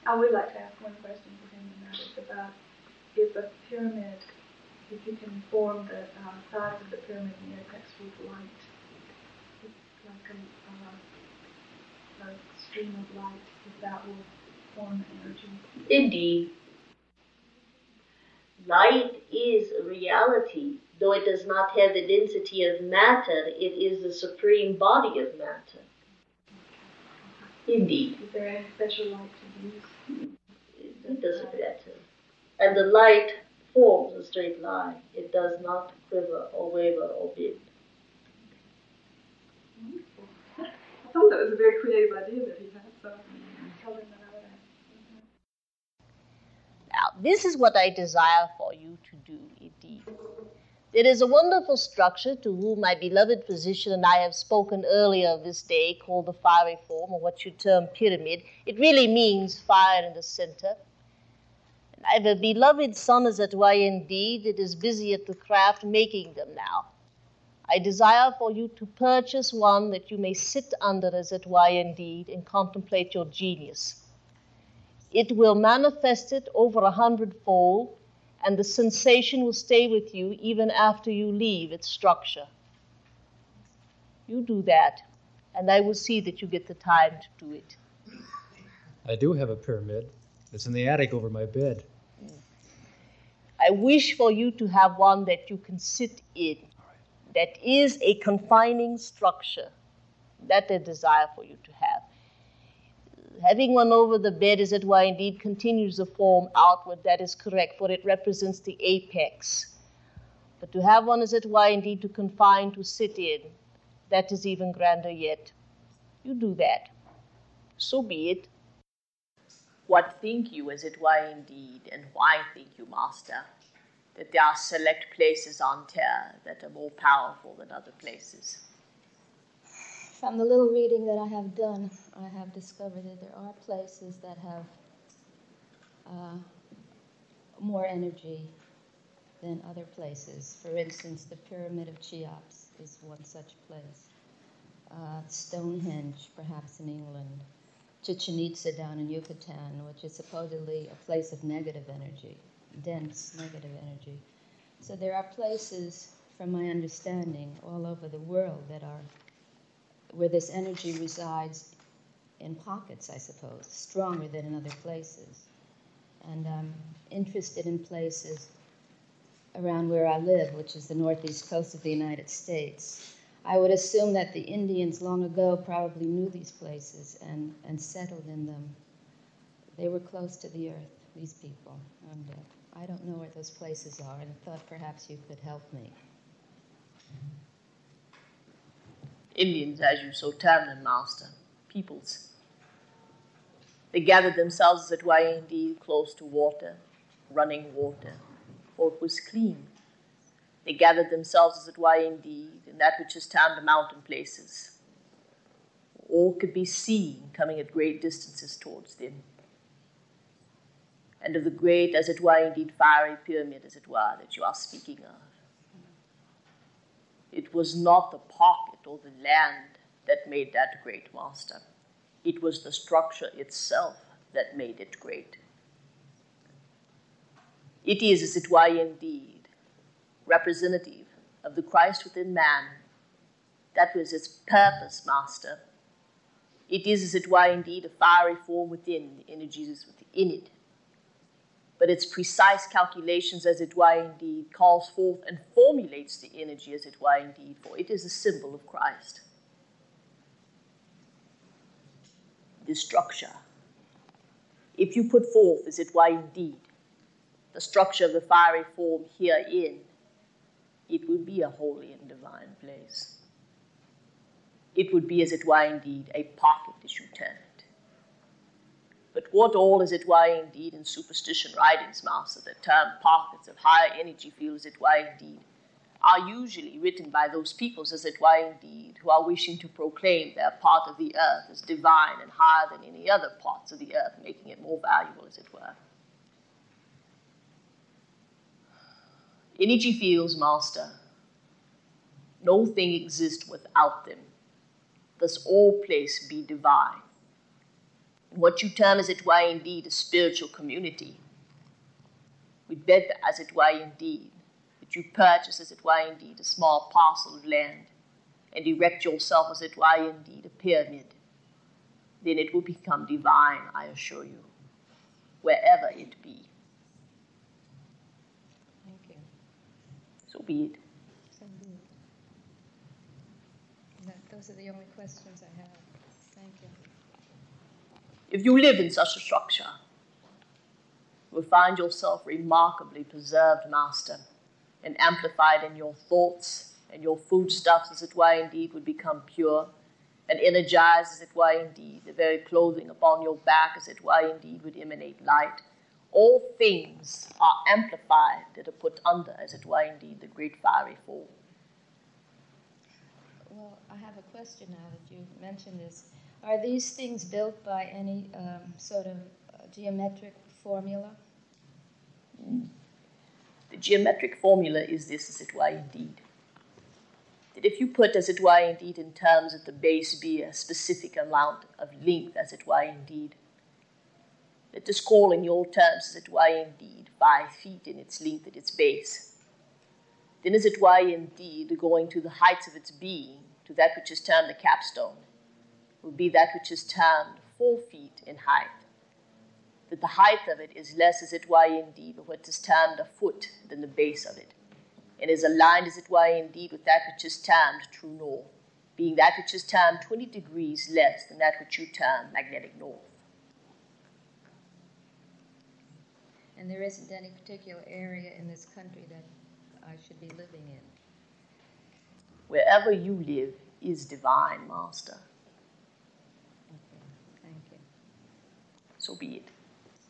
I would like to ask one question for him, and that is about if a pyramid, if you can form the sides of the pyramid in the apex with light, like a stream of light, if that will form energy. Indeed. Light is a reality. Though it does not have the density of matter, it is the supreme body of matter. Indeed. Is there any special light to use? It doesn't matter. And the light forms a straight line. It does not quiver or waver or bend. Wonderful. I thought that was a very creative idea that he had, so tell him that I would ask. Now, this is what I desire for you to do, indeed. There is a wonderful structure to whom my beloved physician and I have spoken earlier this day, called the fiery form, or what you term pyramid. It really means fire in the center. And I have a beloved son as at why indeed it is busy at the craft making them now. I desire for you to purchase one that you may sit under as at why indeed and contemplate your genius. It will manifest it over 100-fold, and the sensation will stay with you even after you leave its structure. You do that, and I will see that you get the time to do it. I do have a pyramid. It's in the attic over my bed. I wish for you to have one that you can sit in, that is a confining structure. That I desire for you to have. Having one over the bed is at why indeed continues the form outward. That is correct, for it represents the apex. But to have one is at why indeed to confine, to sit in, that is even grander yet. You do that. So be it. What think you, as it were indeed, and why think you, Master, that there are select places on Terre that are more powerful than other places? From the little reading that I have done, I have discovered that there are places that have more energy than other places. For instance, the Pyramid of Cheops is one such place. Stonehenge, perhaps in England. Chichen Itza down in Yucatan, which is supposedly a place of negative energy, dense negative energy. So there are places, from my understanding, all over the world that are where this energy resides in pockets, I suppose, stronger than in other places. And I'm interested in places around where I live, which is the northeast coast of the United States. I would assume that the Indians long ago probably knew these places and settled in them. They were close to the earth, these people. And I don't know where those places are, and I thought perhaps you could help me. Indians, as you so term them, Master, peoples. They gathered themselves, as it were indeed, close to water, running water, for it was clean. They gathered themselves, as it were indeed, in that which is termed the mountain places. All could be seen coming at great distances towards them. And of the great, as it were indeed, fiery pyramid, as it were, that you are speaking of. It was not the pocket or the land that made that great, Master. It was the structure itself that made it great. It is, as it were indeed, representative of the Christ within man. That was its purpose, Master. It is, as it were indeed, a fiery form within, the energy is within it. But its precise calculations, as it were indeed, calls forth and formulates the energy, as it were indeed, for it is a symbol of Christ. This structure, if you put forth, as it were indeed, the structure of the fiery form herein, it would be a holy and divine place. It would be, as it were indeed, a pocket as you term it. But what all, as it were indeed, in superstition writings, Master, the term pockets of higher energy fields, as it were indeed, are usually written by those peoples, as it were indeed, who are wishing to proclaim their part of the earth as divine and higher than any other parts of the earth, making it more valuable, as it were. Energy fields, Master, no thing exists without them. Thus all place be divine. what you term, as it were, indeed, a spiritual community, would beg, as it were, indeed, that you purchase, as it were, indeed, a small parcel of land and erect yourself, as it were, indeed, a pyramid. Then it will become divine, I assure you, wherever it be. Thank you. So be it. So be it. Those are the only questions I have. Thank you. If you live in such a structure, you will find yourself remarkably preserved, Master, and amplified in your thoughts, and your foodstuffs, as it were, indeed, would become pure, and energized, as it were, indeed. The very clothing upon your back, as it were, indeed, would emanate light. All things are amplified that are put under, as it were, indeed, the great fiery form. Well, I have a question now that you mentioned this. Are these things built by any sort of geometric formula? The geometric formula is this, as it were, indeed. That if you put, as it were, indeed, in terms of the base be a specific amount of length, as it were, indeed, let us call in your terms, as it were, indeed, 5 feet in its length at its base. Then, as it were, indeed, going to the heights of its being, to that which is termed the capstone, would be that which is termed 4 feet in height. That the height of it is less, as it were, indeed, of what is termed a foot than the base of it, and is aligned, as it were, indeed, with that which is termed true north, being that which is termed 20 degrees less than that which you term magnetic north. And there isn't any particular area in this country that I should be living in? Wherever you live is divine, Master. Okay, thank you. So be it.